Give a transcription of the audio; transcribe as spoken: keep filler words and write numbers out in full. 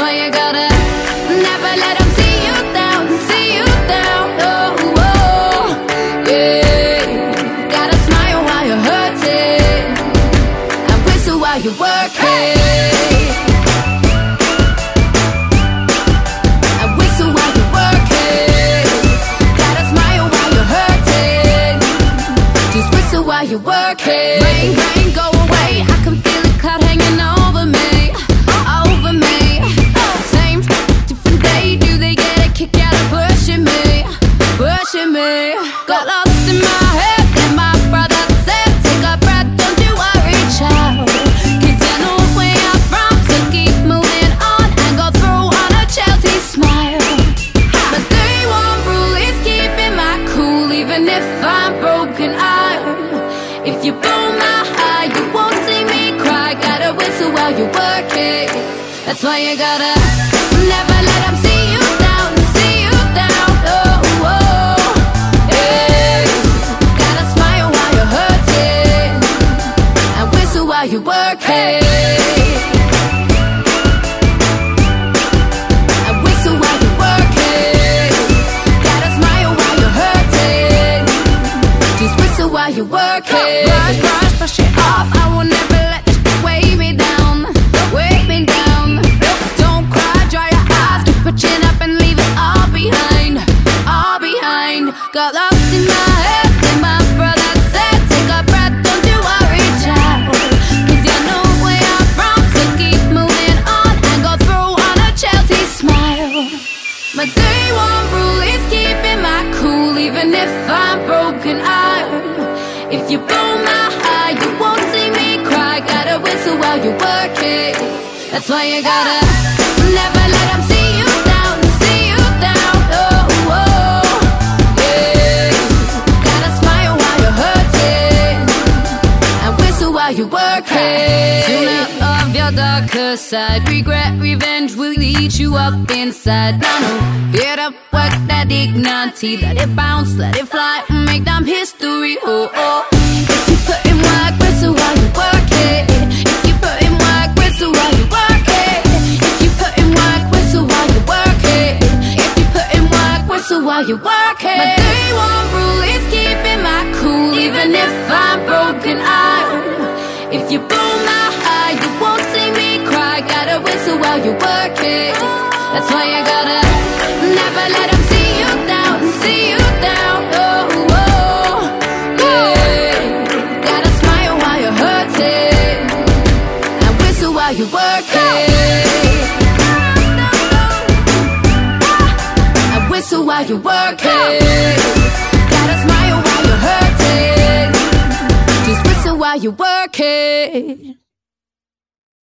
why you gotta never let them see you down, see you down. Oh, oh, yeah. Gotta smile while you're hurting and whistle while you're working. And whistle while you're working. Gotta smile while you're hurting. Just whistle while you're working. Rain, rain, go away. I can feel the cloud hanging over me. Me. Got lost in my head and my brother said, take a breath, don't you worry, child, cause you know where I'm from, so keep moving on and go through on a Chelsea smile. My day one rule is keeping my cool, even if I'm broken iron. If you blow my high, you won't see me cry. Gotta whistle while you're working. That's why you gotta never let them see you down, see you down. Oh, oh. While you're working, and whistle while you're working. Gotta smile while you're hurting. Just whistle while you're working. Brush, brush, brush it off. I will never let this weigh me down, weigh me down. Don't cry, dry your eyes, keep your chin up and leave it all behind, all behind. Got lost in my head, and my brother said, take a breath, don't you worry, child. My day one rule is keeping my cool, even if I'm broken iron. If you blow my high, you won't see me cry. Gotta whistle while you're working. That's why you gotta never let them see you down, see you down. Oh, oh, yeah. Gotta smile while you're hurting and whistle while you're working. Sooner of your darker side, regret, revenge will eat you up inside. Now no, get up, work that dignity, let it bounce, let it fly, make them history. Oh, oh. If you put in work, whistle while you work it. If you put in work, whistle while you work it. If you put in work, whistle while you work it. If you put in work, whistle while you work it. My day one rule is keeping my cool, even if I'm broken iron. If you blow my high, you won't see me cry. Gotta whistle while you're working. That's why you gotta never let them see you down, see you down. Oh, oh, yeah. Gotta smile while you're hurting and whistle while you're working. And whistle while you're working. Gotta smile while you're hurting. Just whistle while you're working.